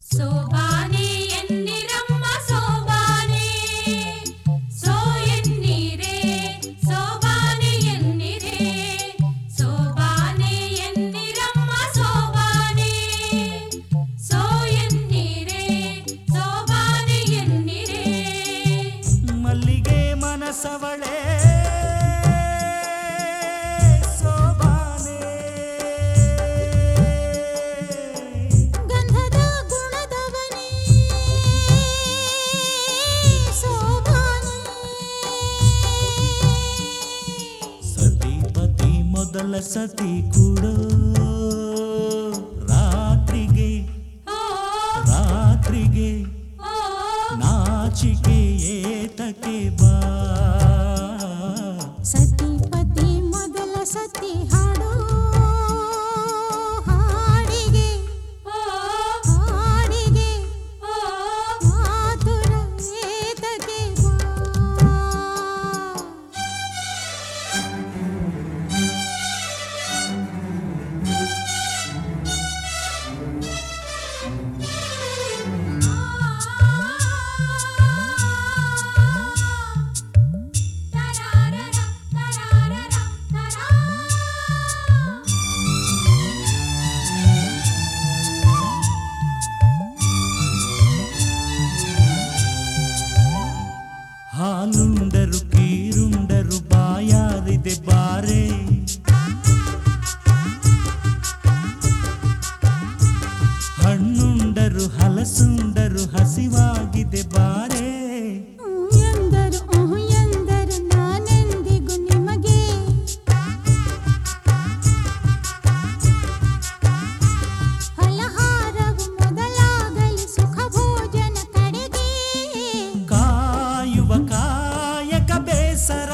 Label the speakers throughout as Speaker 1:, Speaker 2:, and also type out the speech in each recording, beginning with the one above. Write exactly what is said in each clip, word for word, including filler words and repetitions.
Speaker 1: ಸೋಬಾನೆ ಎನ್ನಿರಮ್ಮ ಸೋಬಾನೆ ಸೋ ಎನ್ನಿರೆ ಸೋಬಾನೆ ಎನ್ನಿರೆ ಸೋಬಾನೆ ಎನ್ನಿರಮ್ಮ ಸೋಬಾನೆ ಸೋ ಎನ್ನಿರೆ ಸೋಬಾನೆ ಎನ್ನಿರೆ
Speaker 2: ಮಲ್ಲಿಗೆ ಮನಸವಳೆ ಮೊದಲ ಸತಿ ಕೂಡೋ ರಾತ್ರಿಗೆ ರಾತ್ರಿಗೆ ನಾಚಿಕೆ ಏತಕ್ಕೆ ಬಾ
Speaker 3: ಸತಿಪತಿ ಮೊದಲ ಸತಿ ಹಾಡೋ ಹಾಡಿಗೆ ಹಾಡಿಗೆ ಮಾತುರ ಏತಕ್ಕೆ ಬಾ
Speaker 2: ಹಾಲುಂಡರು ಕೀರುಂಡರು ಬಾಯಾರಿದೆ ಬಾರೆ ಹಣ್ಣುಂಡರು ಹಲಸುಂಡರು ಹಸಿವಾಗಿದೆ ಬಾರೆ
Speaker 3: ಎಂದರು ಎಂದರು ನಾನೆಂದಿಗೂ ನಿಮಗೆ ಫಲಹಾರವು ಮೊದಲಾಗಲಿ ಸುಖ ಭೋಜನ ಕಡೆಗೆ
Speaker 2: ಕಾಯುವ ಕಾಯಕ ಬೇಸರ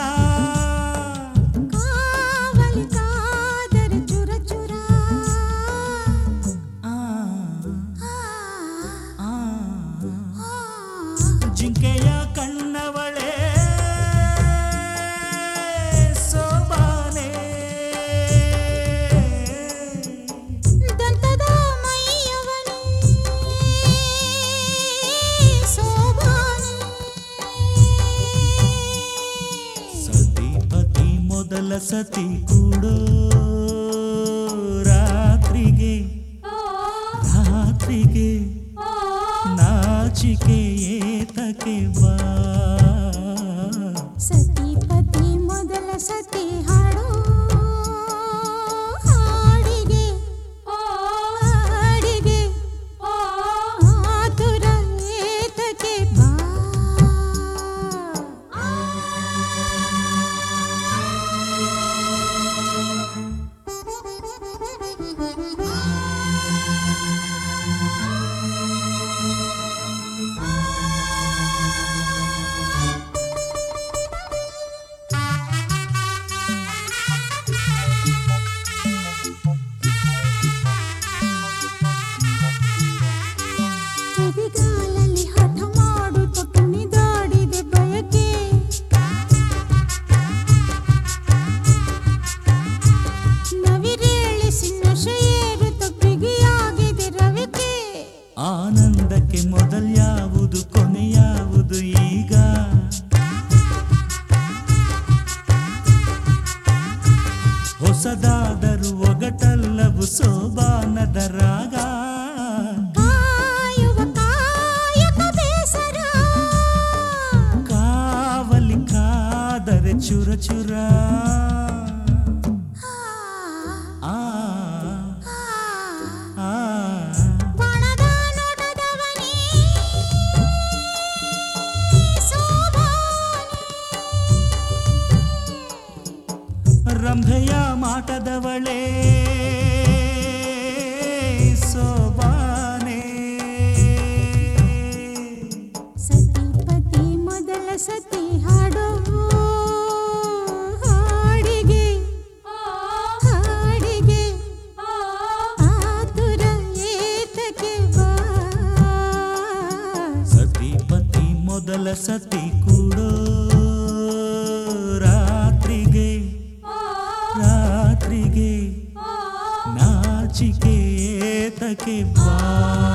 Speaker 3: ಕಾವಲಿ ಕಾದರೆ ಚುರ ಚುರ
Speaker 2: ಜಿಂಕೆಯ ಕಣ್ಣವಳೆ ಸೋಬಾನೆ
Speaker 3: ದಂತದ ಮೈಯವನೇ ಸೋಬಾನೆ
Speaker 2: ಸತಿಪತಿ ಮೊದಲ ಸತಿ ಕೂಡೋ ರಾತ್ರಿಗೆ ರಾತ್ರಿಗೆ ನಾಚಿಕೆ ಏತಕ್ಕೆ ಬಾ
Speaker 3: ಸತಿಪತಿ ಮೊದಲ ಸತಿ ಹಾಡೋ ಹಾಡಿಗೆ ಹಾಡಿಗೆ ಆತುರ ಏತಕ್ಕೆ ಬಾ ತುದಿಗಾಲಲ್ಲಿ ಹಠ ಮಾಡುತ್ತ ಕುಣಿದಾಡಿದೆ ಬಯಕೆ ನವಿರೇಳಿಸಿ ನಶೆಯೇರುತ್ತ ಬಿಗಿಯಾಗಿದೆ ರವಿಕೆ
Speaker 2: ಆನಂದಕ್ಕೆ ಮೊದಲ್ಯಾವುದು ಕೊನೆಯಾವುದು ಈಗ ಹೊಸದಾದರೂ ಒಗಟಲ್ಲವು ಸೋಬಾನದ ರಾಗ
Speaker 3: ಕಾಯುವ ಕಾಯಕ ಬೇಸರ
Speaker 2: ಕಾವಲಿ ಕಾದರೆ ಚುರ ಚುರ ಆ ಆ
Speaker 3: ಬಣದ ನೋಟದವನೇ ಸೋಬಾನೆ
Speaker 2: ರಂಭೆಯ ಮಾಟದವಳೇ ಸೋಬಾನೆ
Speaker 3: ಸತಿಪತಿ ಮೊದಲ ಸತಿ ಹಾಡೋ ಹಾಡಿಗೆ ಹಾಡಿಗೆ ಆತುರ ಏತಕ್ಕೆ ಬಾ
Speaker 2: ಸತಿಪತಿ ಮೊದಲ ಸತಿ ಕೂಡೋ ರಾತ್ರಿಗೆ ರಾತ್ರಿಗೆ ನಾಚಿಕೆ ಏತಕ್ಕೆ ಬಾ